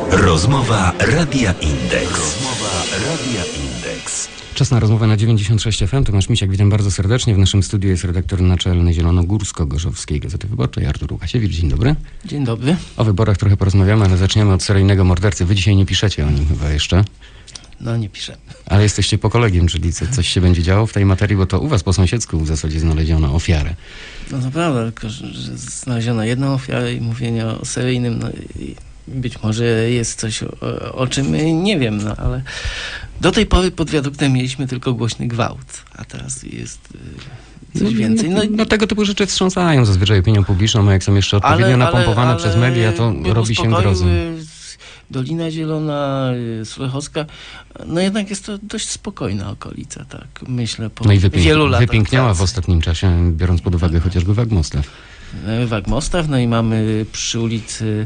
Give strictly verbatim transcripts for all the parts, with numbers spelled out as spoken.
Rozmowa Radia Indeks. Rozmowa Radia Indeks. Czas na rozmowę na dziewięćdziesiąt sześć F M. Tomasz Misiak, witam bardzo serdecznie. W naszym studiu jest redaktor naczelny Zielonogórsko-Gorzowskiej Gazety Wyborczej Artur Łukasiewicz. Dzień dobry. Dzień dobry. O wyborach trochę porozmawiamy, ale zaczniemy od seryjnego mordercy. Wy dzisiaj nie piszecie o nim chyba jeszcze. No nie piszę. Ale jesteście po kolegium, czyli coś się będzie działo w tej materii, bo to u was po sąsiedzku w zasadzie znaleziono ofiarę. No to prawda, tylko że znaleziono jedną ofiarę i mówienie o seryjnym, no i być może jest coś, o, o czym nie wiem, no ale do tej pory pod wiaduktem mieliśmy tylko głośny gwałt, a teraz jest y, coś więcej. No, no tego typu rzeczy wstrząsają zazwyczaj opinią publiczną, a jak są jeszcze odpowiednio ale, napompowane ale, ale przez media, to robi się grozy. Dolina Zielona, Sulechowska, no jednak jest to dość spokojna okolica, tak, myślę, po no i wypięk, wielu latach wypiękniała pracy. w ostatnim czasie, biorąc pod uwagę chociażby Wagmostaw. Wagmostaw, no i mamy przy ulicy,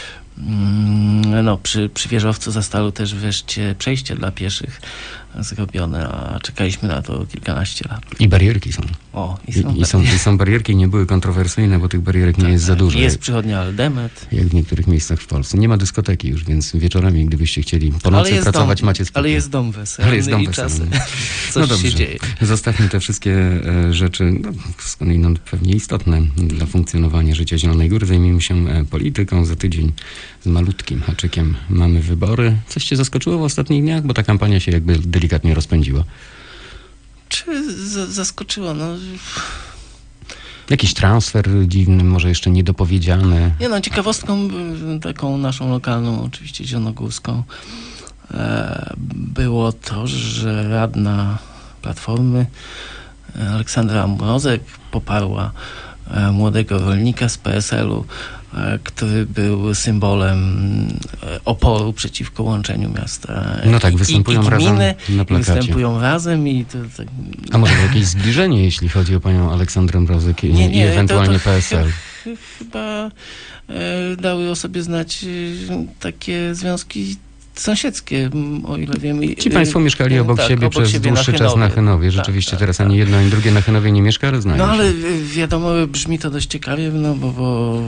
no przy, przy wieżowcu Zastalu też wreszcie przejście dla pieszych zrobione, a czekaliśmy na to kilkanaście lat. I barierki są. O, i są, I, i, są, i są barierki, nie były kontrowersyjne, bo tych barierek tak, nie jest za dużo. Jest przychodnia Aldemet. Jak w niektórych miejscach w Polsce. Nie ma dyskoteki już, więc wieczorami, gdybyście chcieli po nocy pracować, dom, macie spokój. Ale jest dom weselny ale jest dom i weselny. czasem coś no dobrze. się dzieje. Zostawmy te wszystkie e, rzeczy, no, skądinąd pewnie istotne dla funkcjonowania życia Zielonej Góry. Zajmijmy się e, polityką. Za tydzień z malutkim haczykiem mamy wybory. Coś cię zaskoczyło w ostatnich dniach? Bo ta kampania się jakby delikatnie rozpędziła. Czy z- zaskoczyło? No... Jakiś transfer dziwny, może jeszcze niedopowiedziany. Nie no, ciekawostką taką naszą lokalną, oczywiście zielonogórską, e, było to, że radna Platformy e, Aleksandra Mrozek poparła e, młodego rolnika z P S L u, e, który był symbolem e, oporu przeciwko łączeniu miasta. No tak, występują i, i razem gminy, na plakacie. Występują razem i to, to... A może jakieś zbliżenie, jeśli chodzi o panią Aleksandrę Mrozek i, nie, nie, i ewentualnie to, to P S L? Ch- ch- chyba e, dały o sobie znać e, takie związki sąsiedzkie, m, o ile wiem. I, Ci państwo mieszkali obok tak, siebie obok przez siebie dłuższy na czas na Chenowie. Rzeczywiście tak, teraz tak, ani tak. jedno, ani drugie na Chenowie nie mieszka, ale znają No się. ale wiadomo, brzmi to dość ciekawie, no bo, bo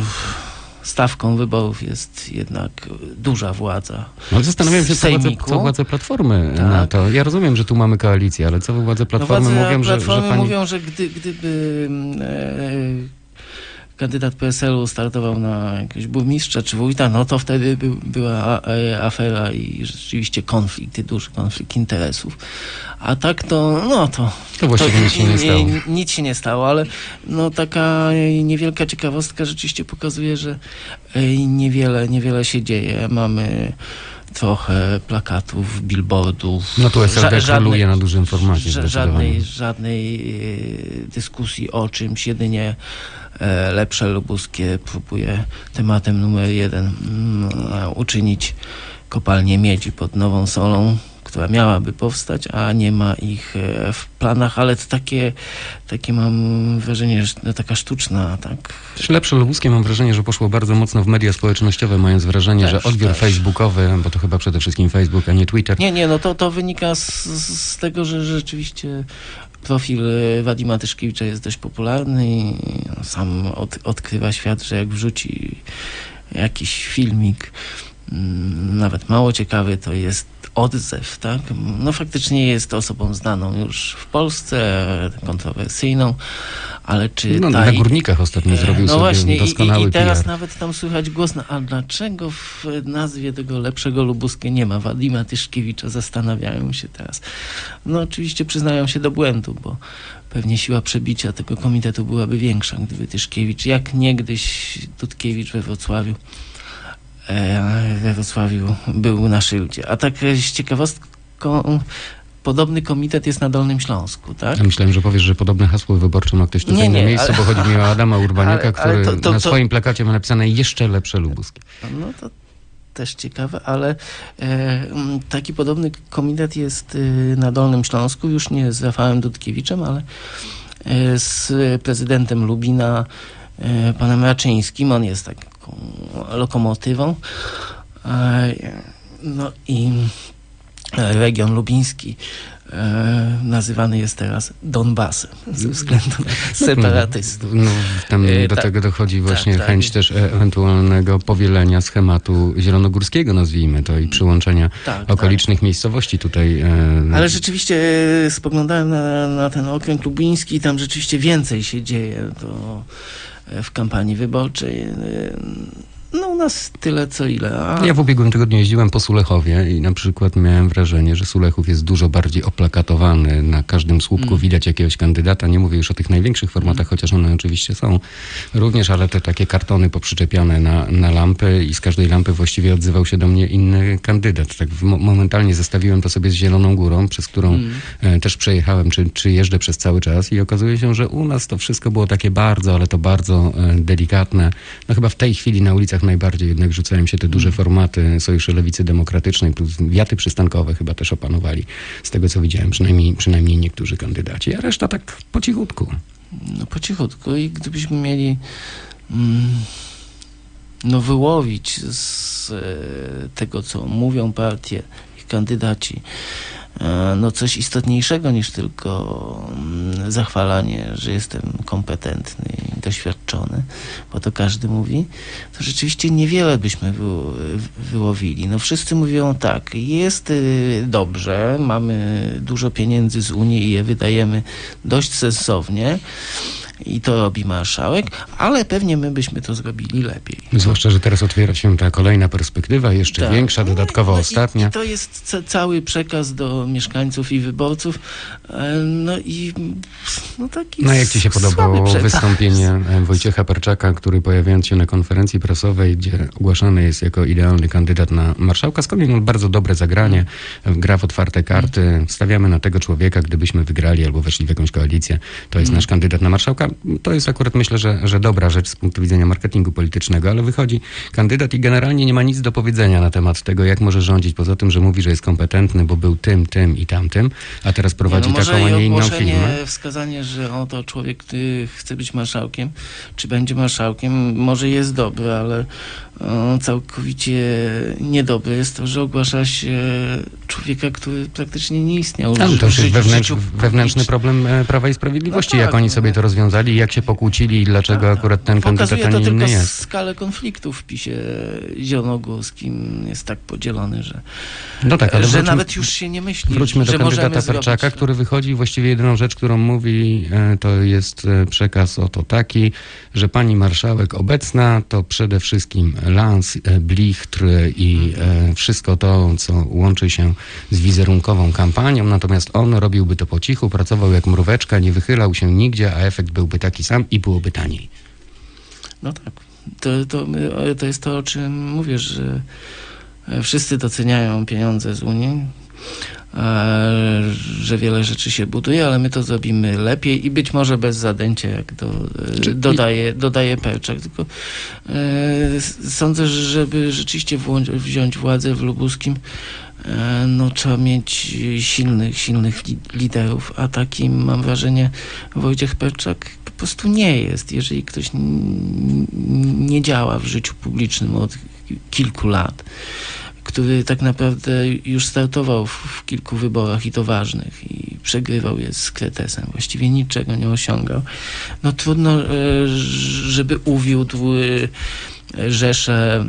stawką wyborów jest jednak duża władza. No, ale zastanawiam się, co władze, Sejmiku. co władze Platformy Tak. na to. Ja rozumiem, że tu mamy koalicję, ale co władze Platformy no, władze mówią, że, Platformy że pani... mówią, że gdy, gdyby e, kandydat P S L u startował na jakiegoś burmistrza czy wójta, no to wtedy by, była e, afera i rzeczywiście konflikt, duży konflikt interesów. A tak to, no to... To właściwie nic się nie stało. Nic się nie stało, ale no taka niewielka ciekawostka rzeczywiście pokazuje, że e, niewiele, niewiele się dzieje. Mamy trochę plakatów, billboardów. No tu S L D ża- króluje na dużym formacie. ża- zdecydowanie. żadnej, żadnej e, dyskusji o czymś, jedynie e, Lepsze Lubuskie próbuje tematem numer jeden mm, uczynić kopalnię miedzi pod Nową Solą, która miałaby powstać, a nie ma ich e, w planach, ale to takie, takie mam wrażenie, że no, taka sztuczna, tak. Też Lepsze Lubuskie mam wrażenie, że poszło bardzo mocno w media społecznościowe, mając wrażenie, Też, że odbiór też. facebookowy, bo to chyba przede wszystkim Facebook, a nie Twitter. Nie, nie, no to, to wynika z, z tego, że rzeczywiście profil Wadima Tyszkiewicza jest dość popularny i sam od, odkrywa świat, że jak wrzuci jakiś filmik, mm, nawet mało ciekawy, to jest odzew, tak? No faktycznie jest osobą znaną już w Polsce, kontrowersyjną, ale czy No, ta... na Górnikach ostatnio zrobił no sobie właśnie, doskonały i, i teraz P R. nawet tam słychać głos, no, a dlaczego w nazwie tego Lepszego Lubuskie nie ma Wadima Tyszkiewicza? Zastanawiają się teraz. No oczywiście przyznają się do błędu, bo pewnie siła przebicia tego komitetu byłaby większa, gdyby Tyszkiewicz, jak niegdyś Dudkiewicz we Wrocławiu, e, we Wrocławiu był na szyldzie. A tak z ciekawostką, podobny komitet jest na Dolnym Śląsku, tak? Ja myślałem, że powiesz, że podobne hasło wyborcze ma ktoś tutaj Nie, na nie, miejscu, ale- bo chodzi mi o Adama Urbaniaka, ale- ale który to- to- na to- swoim plakacie ma napisane jeszcze Lepsze Lubuskie. No to też ciekawe, ale e, m, taki podobny komitet jest e, na Dolnym Śląsku, już nie z Rafałem Dudkiewiczem, ale e, z prezydentem Lubina, e, panem Raczyńskim. On jest taką lokomotywą. E, no i region lubiński e, nazywany jest teraz Donbasem ze względu na separatystów. No, tam E, do tak, tego dochodzi właśnie tak, tak. chęć też e- ewentualnego powielenia schematu zielonogórskiego, nazwijmy to, i przyłączenia Tak, okolicznych miejscowości tutaj. E, Ale rzeczywiście e, spoglądałem na, na ten okręg lubiński i tam rzeczywiście więcej się dzieje to, e, w kampanii wyborczej. E, No u nas tyle co ile. A... Ja w ubiegłym tygodniu jeździłem po Sulechowie i na przykład miałem wrażenie, że Sulechów jest dużo bardziej oplakatowany. Na każdym słupku Mm. widać jakiegoś kandydata. Nie mówię już o tych największych formatach, Mm. chociaż one oczywiście są również, ale te takie kartony poprzyczepiane na, na lampy i z każdej lampy właściwie odzywał się do mnie inny kandydat. Tak w, momentalnie zestawiłem to sobie z Zieloną Górą, przez którą Mm. e, też przejechałem, czy, czy jeżdżę przez cały czas i okazuje się, że u nas to wszystko było takie bardzo, ale to bardzo e, delikatne. No chyba w tej chwili na ulicach najbardziej jednak rzucają się te duże formaty Sojuszu Lewicy Demokratycznej, plus wiaty przystankowe chyba też opanowali, z tego co widziałem, przynajmniej, przynajmniej niektórzy kandydaci, a reszta tak po cichutku. No po cichutku i gdybyśmy mieli mm, no wyłowić z e, tego, co mówią partie i kandydaci, e, no coś istotniejszego niż tylko mm, zachwalanie, że jestem kompetentny i doświadczony, bo to każdy mówi, to rzeczywiście niewiele byśmy wy, wyłowili. No wszyscy mówią tak, jest y, dobrze, mamy dużo pieniędzy z Unii i je wydajemy dość sensownie, i to robi marszałek, ale pewnie my byśmy to zrobili lepiej. Zwłaszcza, że teraz otwiera się ta kolejna perspektywa, jeszcze Tak. większa, dodatkowo No i- ostatnia. I to jest ca- cały przekaz do mieszkańców i wyborców. E, No i no taki No jak ci się słaby podobało przekaz. wystąpienie e, Wojciecha Perczaka, który pojawiając się na konferencji prasowej, gdzie ogłaszany jest jako idealny kandydat na marszałka, skądinąd bardzo dobre zagranie, gra w otwarte karty, stawiamy na tego człowieka, gdybyśmy wygrali albo weszli w jakąś koalicję, to jest Mm. nasz kandydat na marszałka. To jest akurat myślę, że, że dobra rzecz z punktu widzenia marketingu politycznego, ale wychodzi kandydat i generalnie nie ma nic do powiedzenia na temat tego, jak może rządzić, poza tym, że mówi, że jest kompetentny, bo był tym, tym i tamtym, a teraz prowadzi Nie, no taką, a może nie i inną ogłoszenie, firmę. wskazanie, że oto człowiek, który chce być marszałkiem, czy będzie marszałkiem, może jest dobry, ale o, całkowicie niedobry jest to, że ogłasza się człowieka, który praktycznie nie istniał w, Ale to już w jest życiu, wewnętrz, życiu wewnętrzny publicznym. problem e, Prawa i Sprawiedliwości, No tak, jak oni no. sobie to rozwiązali, jak się pokłócili i dlaczego Tak, akurat ten kandydat, Pokazuje a to nie inny tylko jest. skalę konfliktu w PiSie zielonogórskim jest tak podzielony, że, No tak, ale że wróćmy, nawet już się nie myśli, wróćmy że do kandydata możemy Perczaka, zrobić. który wychodzi i właściwie jedyną rzecz, którą mówi, e, to jest e, przekaz oto taki, że pani marszałek obecna to przede wszystkim lans, e, blichtr i e, wszystko to, co łączy się z wizerunkową kampanią, natomiast on robiłby to po cichu, pracował jak mróweczka, nie wychylał się nigdzie, a efekt byłby taki sam i byłoby taniej. No tak. To, to, to jest to, o czym mówisz, że wszyscy doceniają pieniądze z Unii, e, że wiele rzeczy się buduje, ale my to zrobimy lepiej i być może bez zadęcia, jak do, Czy- dodaje, dodaje Perczak. Tylko e, sądzę, że żeby rzeczywiście włą- wziąć władzę w Lubuskim, e, no trzeba mieć silnych, silnych li- liderów, a takim mam wrażenie Wojciech Perczak po prostu nie jest. Jeżeli ktoś n- nie działa w życiu publicznym od kilku lat, który tak naprawdę już startował w, w kilku wyborach i to ważnych i przegrywał je z kretesem, właściwie niczego nie osiągał, no trudno, e, żeby uwiódł e, rzeszę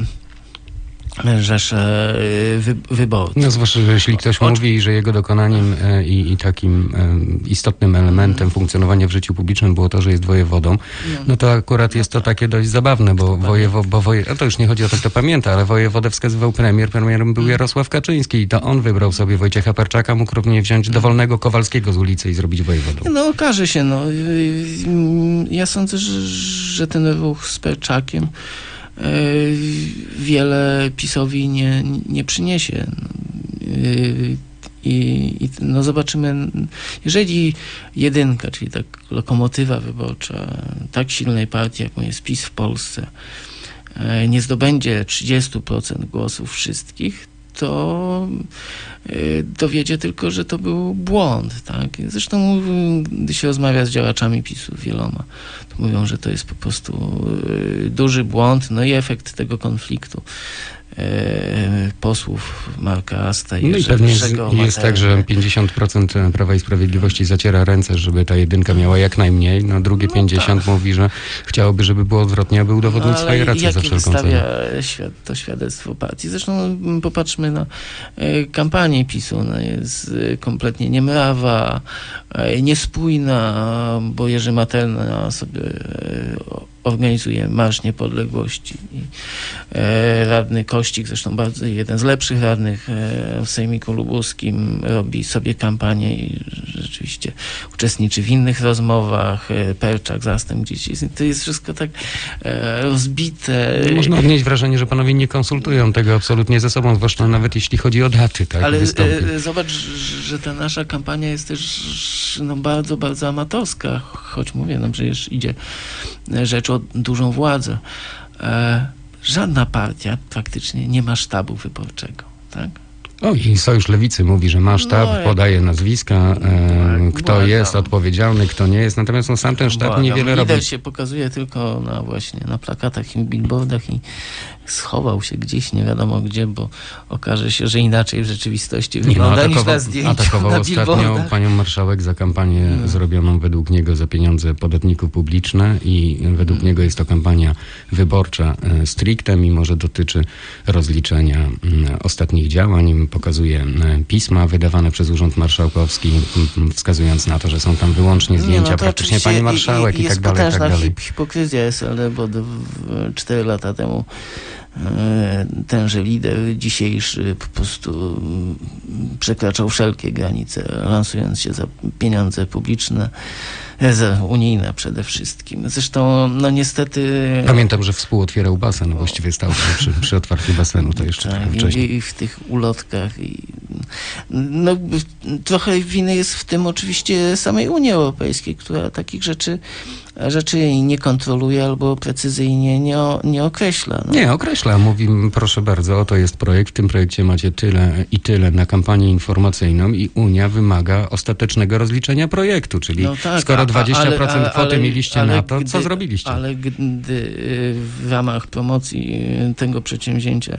rzesze e, wy, wyborców. No zwłaszcza, że jeśli ktoś O- mówi, że jego dokonaniem e, i, i takim e, istotnym elementem funkcjonowania w życiu publicznym było to, że jest wojewodą, no to akurat jest to takie dość zabawne, bo wojewo, bo woje, no to już nie chodzi o to, kto pamięta, ale wojewodę wskazywał premier, premierem był Jarosław Kaczyński i to on wybrał sobie Wojciecha Perczaka, mógł równie wziąć dowolnego Kowalskiego z ulicy i zrobić wojewodą. No okaże się, no. Ja sądzę, że, że ten ruch z Perczakiem e, wiele PiS-owi nie, nie przyniesie. E, I, i no zobaczymy, jeżeli jedynka, czyli tak lokomotywa wyborcza tak silnej partii, jaką jest PiS w Polsce, e, nie zdobędzie trzydzieści procent głosów wszystkich, to dowiedzie tylko, że to był błąd. Tak? Zresztą gdy się rozmawia z działaczami PiSu wieloma, to mówią, że to jest po prostu duży błąd, no i efekt tego konfliktu posłów Marka Asta i No i pewnie jest, Jerzego jest tak, że pięćdziesiąt procent Prawa i Sprawiedliwości zaciera ręce, żeby ta jedynka miała jak najmniej, no drugie no pięćdziesiąt tak. mówi, że chciałoby, żeby było odwrotnie, aby udowodnić no, swoje racje za wszelką stawia cenę. Świat, to świadectwo partii. Zresztą popatrzmy na e, kampanię PiSu. Ona jest e, kompletnie niemrawa, e, niespójna, bo Jerzy Materna sobie e, organizuje Marsz Niepodległości i e, radny Kościk, zresztą bardzo jeden z lepszych radnych e, w Sejmiku Lubuskim, robi sobie kampanię i rzeczywiście uczestniczy w innych rozmowach, e, Perczak, zastęp dzieci. To jest wszystko tak e, rozbite. Można odnieść wrażenie, że panowie nie konsultują tego absolutnie ze sobą, zwłaszcza nawet jeśli chodzi o daty, tak, Ale wystąpień. e, zobacz, że ta nasza kampania jest też no, bardzo, bardzo amatorska, choć mówię, no przecież idzie rzecz o dużą władzę. E, żadna partia praktycznie nie ma sztabu wyborczego, tak? O, i Sojusz Lewicy mówi, że ma sztab, No, jak- podaje nazwiska, e, Tak, kto błagam. jest odpowiedzialny, kto nie jest, natomiast no, sam ten sztab Błagam, niewiele lider robi. się pokazuje tylko na właśnie na plakatach i billboardach i schował się gdzieś, nie wiadomo gdzie, bo okaże się, że inaczej w rzeczywistości Nie, no, wygląda niż atakował, na zdjęciu, atakował na ostatnio billboardach. panią marszałek za kampanię No. zrobioną według niego za pieniądze podatników publiczne i według Mm. niego jest to kampania wyborcza e, stricte, mimo że dotyczy rozliczenia m, ostatnich działań. Pokazuje e, pisma wydawane przez Urząd Marszałkowski, m, wskazując na to, że są tam wyłącznie zdjęcia No, to praktycznie oczywiście pani i- marszałek i, i tak jest dalej, i tak potężna dalej. hip- hipokryzja S L D, bo d- w- cztery lata temu e, tenże lider dzisiejszy po prostu mm, przekraczał wszelkie granice, lansując się za pieniądze publiczne, e, za unijne przede wszystkim. Zresztą, no niestety... Pamiętam, że współotwierał basen, no właściwie stał się przy, przy otwarciu basenu, to jeszcze trochę Tak, wcześniej. i, i w tych ulotkach. I, no, trochę winy jest w tym oczywiście samej Unii Europejskiej, która takich rzeczy, rzeczy nie kontroluje albo precyzyjnie nie, o- nie określa. No. Nie, określa. Mówi, proszę bardzo, oto jest projekt, w tym projekcie macie tyle i tyle na kampanię informacyjną i Unia wymaga ostatecznego rozliczenia projektu, czyli No tak, skoro a- dwadzieścia procent ale- ale- kwoty ale- mieliście ale na to, co gdy- zrobiliście? Ale gdy y, w ramach promocji y, tego przedsięwzięcia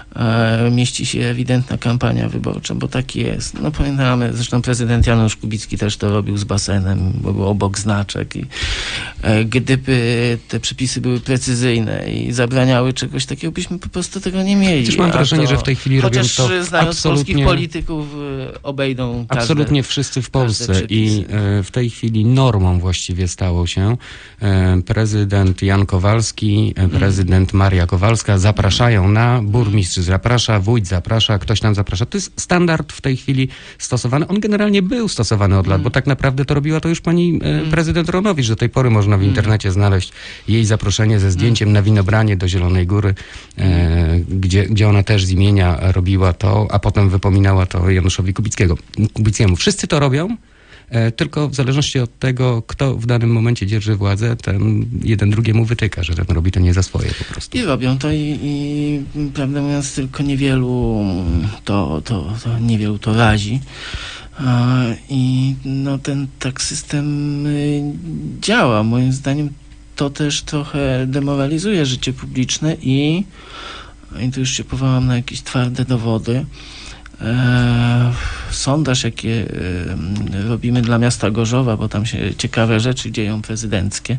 e, mieści się ewidentna kampania wyborcza, bo tak jest. No pamiętamy, zresztą prezydent Janusz Kubicki też to robił z basenem, bo był obok znaczek i e, gdyby te przepisy były precyzyjne i zabraniały czegoś takiego, byśmy po prostu tego nie mieli. Chociaż mam A wrażenie, to, że w tej chwili robią chociaż to znając absolutnie- polskich polityków y, obejdą każde, Absolutnie wszyscy w Polsce każde i przepisy. e, w tej chwili normą właściwie stało się e, prezydent Jan Kowalski, e, prezydent Maria Kowalska zapraszają na, burmistrz zaprasza, wójt zaprasza, ktoś tam zaprasza. To jest standard w tej chwili stosowany. On generalnie był stosowany od lat, bo tak naprawdę to robiła to już pani e, prezydent Ronowicz. Do tej pory można w internecie znaleźć jej zaproszenie ze zdjęciem na winobranie do Zielonej Góry, e, gdzie, gdzie ona też z imienia robiła to, a potem wypominała to Januszowi Kubickiego, Kubickiemu. Wszyscy to robią, e, tylko w zależności od tego, kto w danym momencie dzierży władzę, ten jeden drugiemu wytyka, że ten robi to nie za swoje po prostu. I robią to i, i prawdę mówiąc tylko niewielu to, to, to niewielu to razi. A, I no ten tak system y, działa. Moim zdaniem to też trochę demoralizuje życie publiczne i, i tu już się powołam na jakieś twarde dowody. E, sondaż, jakie e, robimy dla miasta Gorzowa, bo tam się ciekawe rzeczy dzieją prezydenckie.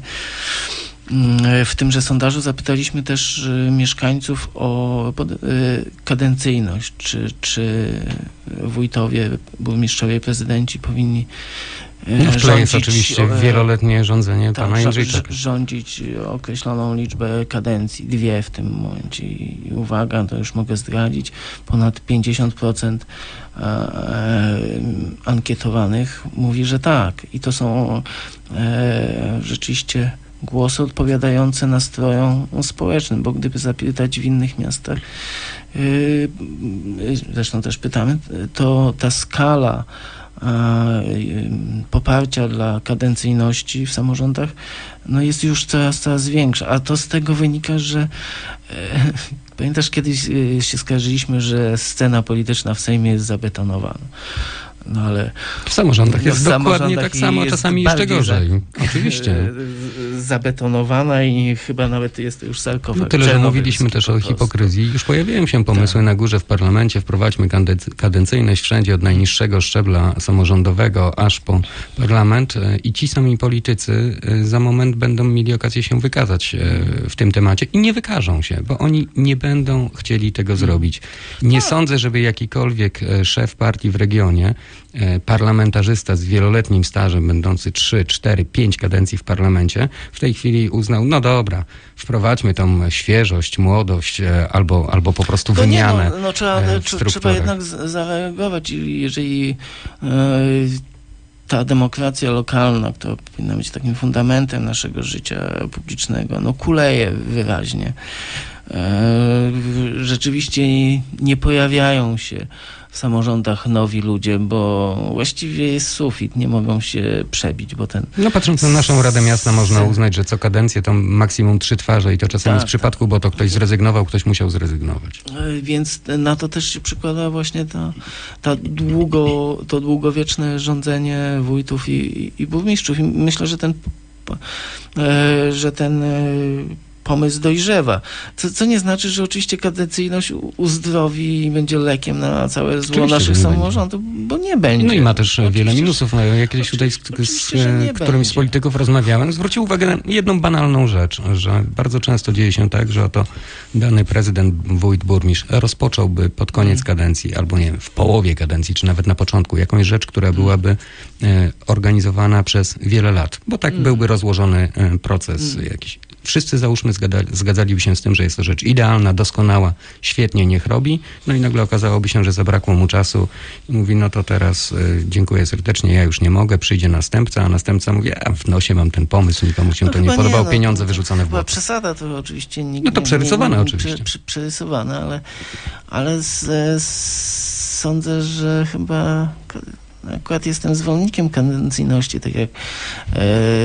Mm, W tymże sondażu zapytaliśmy też e, mieszkańców o pod, e, kadencyjność, czy, czy wójtowie, burmistrzowie, prezydenci powinni e, No w tle jest rządzić, oczywiście e, wieloletnie rządzenie tak, pana rzo- Jędrzejczyka. rz- rządzić określoną liczbę kadencji, dwie w tym momencie. I uwaga, to już mogę zdradzić, ponad pięćdziesiąt procent e, e, ankietowanych mówi, że tak. I to są e, rzeczywiście głosy odpowiadające nastrojom społecznym, bo gdyby zapytać w innych miastach, yy, zresztą też pytamy, to ta skala poparcia dla kadencyjności w samorządach no jest już coraz, coraz większa. A to z tego wynika, że e, pamiętasz, kiedyś e, się skarżyliśmy, że scena polityczna w Sejmie jest zabetonowana. No ale w samorządach jest no, w dokładnie samorządach tak samo, a czasami jeszcze gorzej. Za, Oczywiście. Zabetonowana i chyba nawet jest to już sarkofag. No tyle, że mówiliśmy też o hipokryzji. Już pojawiają się pomysły tak. na górze w parlamencie. Wprowadźmy kadencyjność wszędzie od najniższego szczebla samorządowego aż po parlament i ci sami politycy za moment będą mieli okazję się wykazać w tym temacie i nie wykażą się, bo oni nie będą chcieli tego zrobić. Nie no. sądzę, żeby jakikolwiek szef partii w regionie, parlamentarzysta z wieloletnim stażem, będący trzy, cztery, pięć kadencji w parlamencie, w tej chwili uznał, no dobra, wprowadźmy tą świeżość, młodość albo, albo po prostu to wymianę. Nie, no, no, trzeba, trzeba jednak zareagować, jeżeli yy, ta demokracja lokalna, która powinna być takim fundamentem naszego życia publicznego, no kuleje wyraźnie. Yy, rzeczywiście nie pojawiają się w samorządach nowi ludzie, bo właściwie jest sufit, nie mogą się przebić, bo ten... No patrząc na naszą Radę Miasta można uznać, że co kadencję to maksimum trzy twarze i to czasami tak, z przypadku, tak. bo to ktoś zrezygnował, ktoś musiał zrezygnować. Więc na to też się przykłada właśnie ta, ta długo, to długowieczne rządzenie wójtów i, i burmistrzów. I myślę, że ten, że ten pomysł dojrzewa. Co, co nie znaczy, że oczywiście kadencyjność uzdrowi i będzie lekiem na całe zło oczywiście, naszych samorządów, będzie. Bo nie będzie. No i ma też oczywiście, wiele minusów. No, ja kiedyś tutaj z, z którymś z polityków rozmawiałem, zwrócił uwagę na jedną banalną rzecz, że bardzo często dzieje się tak, że oto dany prezydent, wójt, burmistrz rozpocząłby pod koniec hmm. kadencji, albo nie wiem, w połowie kadencji, czy nawet na początku, jakąś rzecz, która byłaby e, organizowana przez wiele lat, bo tak hmm. byłby rozłożony e, proces hmm. jakiś. Wszyscy załóżmy zgada, zgadzaliby się z tym, że jest to rzecz idealna, doskonała, świetnie, niech robi. No i nagle okazałoby się, że zabrakło mu czasu i mówi, no to teraz y, dziękuję serdecznie, ja już nie mogę, przyjdzie następca, a następca mówi, ja w nosie mam ten pomysł, nikomu się no to nie podobało, no, pieniądze wyrzucone w błoto. Przesada to oczywiście nikt No to przerysowane nie, nie, oczywiście. Prze, prze, przerysowane, ale, ale z, z, sądzę, że chyba akurat jestem zwolennikiem kadencyjności, tak jak e,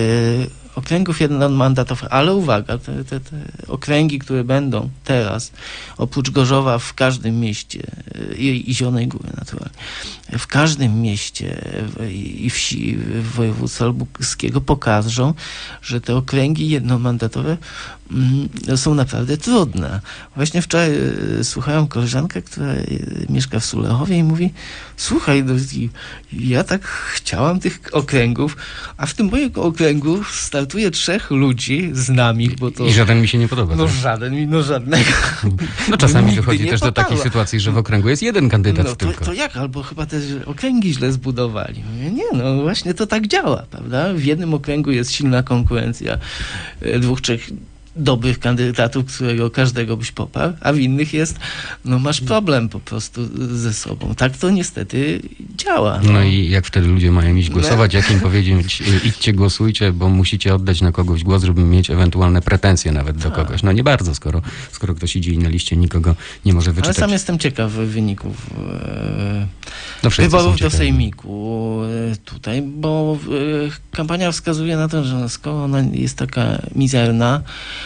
okręgów jednomandatowych, ale uwaga, te, te, te okręgi, które będą teraz, oprócz Gorzowa w każdym mieście i, i Zielonej Góry naturalnie, w każdym mieście i wsi województwa lubuskiego pokażą, że te okręgi jednomandatowe mm, są naprawdę trudne. Właśnie wczoraj y, słuchałem koleżankę, która y, mieszka w Sulechowie i mówi, słuchaj, no, ja tak chciałam tych okręgów, a w tym moim okręgu startuje trzech ludzi z nami, bo to... I żaden mi się nie podoba. No tak? żaden mi, no żadnego. No czasami wychodzi też do takiej sytuacji, że w okręgu jest jeden kandydat no, to, tylko. To jak? Albo chyba też okręgi źle zbudowali. Mówię, nie, no właśnie to tak działa, prawda? W jednym okręgu jest silna konkurencja dwóch, trzech dobrych kandydatów, którego każdego byś poparł, a w innych jest, no masz problem po prostu ze sobą. Tak to niestety działa. No, no i jak wtedy ludzie mają iść głosować, jak im powiedzieć, idźcie głosujcie, bo musicie oddać na kogoś głos, żeby mieć ewentualne pretensje nawet do kogoś. No nie bardzo, skoro, skoro ktoś idzie i na liście nikogo nie może wyczytać. Ale sam jestem ciekaw wyników e, no, wyborów do Sejmiku e, tutaj, bo e, kampania wskazuje na to, że skoro ona jest taka mizerna,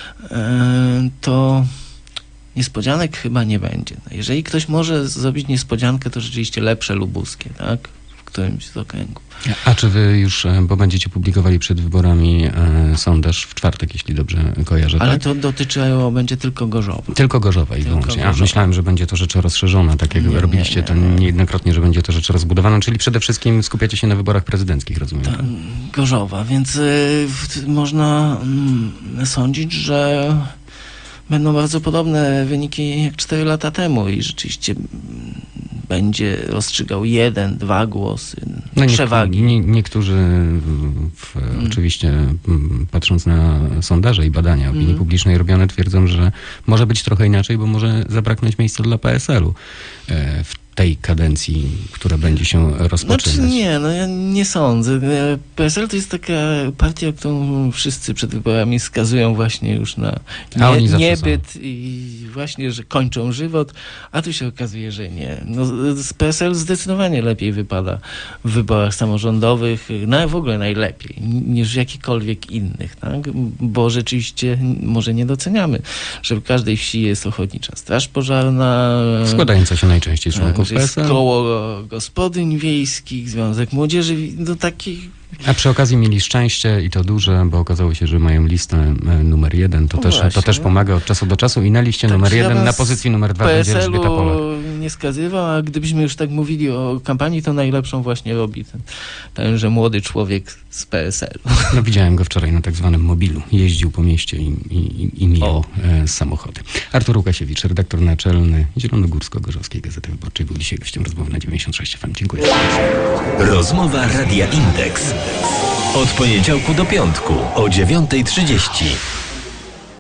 to niespodzianek chyba nie będzie. Jeżeli ktoś może zrobić niespodziankę, to rzeczywiście lepsze lubuskie, tak? W którymś z okręgów. A czy wy już, bo będziecie publikowali przed wyborami e, sondaż w czwartek, jeśli dobrze kojarzę, Ale tak? to dotyczyło, będzie tylko Gorzowa. Tylko Gorzowa i wyłącznie. A myślałem, że będzie to rzecz rozszerzona, tak jak nie, robiliście nie, nie, to niejednokrotnie, że będzie to rzecz rozbudowana, czyli przede wszystkim skupiacie się na wyborach prezydenckich, rozumiem. Ta, tak? Gorzowa, więc y, można y, sądzić, że będą bardzo podobne wyniki jak cztery lata temu i rzeczywiście będzie rozstrzygał jeden, dwa głosy no przewagi. Nie, niektórzy w, mm. oczywiście patrząc na sondaże i badania opinii mm. publicznej robione twierdzą, że może być trochę inaczej, bo może zabraknąć miejsca dla P S L u w tej kadencji, która będzie się rozpoczynać? Znaczy nie, no ja nie sądzę. P S L to jest taka partia, którą wszyscy przed wyborami skazują właśnie już na A oni nie, zawsze niebyt i właśnie, że kończą żywot, a tu się okazuje, że nie. No, z P S L zdecydowanie lepiej wypada w wyborach samorządowych, no w ogóle najlepiej niż w jakichkolwiek innych, tak? Bo rzeczywiście może nie doceniamy, że w każdej wsi jest ochotnicza straż pożarna, Składająca się najczęściej z członków że P jest S L. koło gospodyń wiejskich, Związek Młodzieży, do takich. A przy okazji mieli szczęście i to duże, bo okazało się, że mają listę e, numer jeden. To, No też, to właśnie. też pomaga od czasu do czasu i na liście Tak, numer ja jeden bym na z pozycji numer dwa będzie Elżbieta Polak. P S L-u nie skazywał, a gdybyśmy już tak mówili o kampanii, to najlepszą właśnie robi ten, tenże młody człowiek z P S L-u. No widziałem go wczoraj na tak zwanym mobilu. Jeździł po mieście i, i, i mijał e, samochody. Artur Łukasiewicz, redaktor naczelny Zielonogórsko-Gorzowskiej Gazety Wyborczej, był dzisiaj gościem rozmowy na dziewięćdziesiąt sześć F M. Dziękuję. Rozmowa Radia Indeks. Od poniedziałku do piątku o dziewiątej trzydzieści.